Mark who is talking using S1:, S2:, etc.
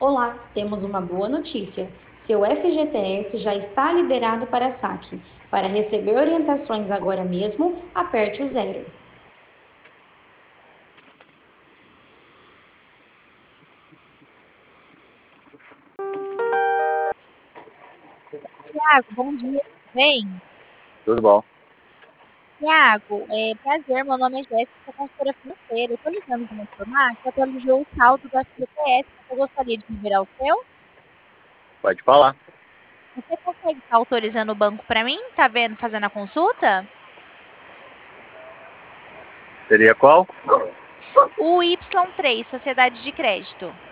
S1: Olá, temos uma boa notícia. Seu FGTS já está liberado para saque. Para receber orientações agora mesmo, aperte o 0.
S2: Tiago, bom dia, tudo bem?
S3: Tudo bom.
S2: Tiago, prazer, meu nome é Jéssica, sou consultora financeira. Eu estou ligando para informar que atualizou o saldo do FGTS. Você gostaria de liberar o seu?
S3: Pode falar.
S2: Você consegue estar autorizando o banco para mim? Tá vendo, fazendo a consulta?
S3: Seria qual?
S2: O Y3, Sociedade de Crédito.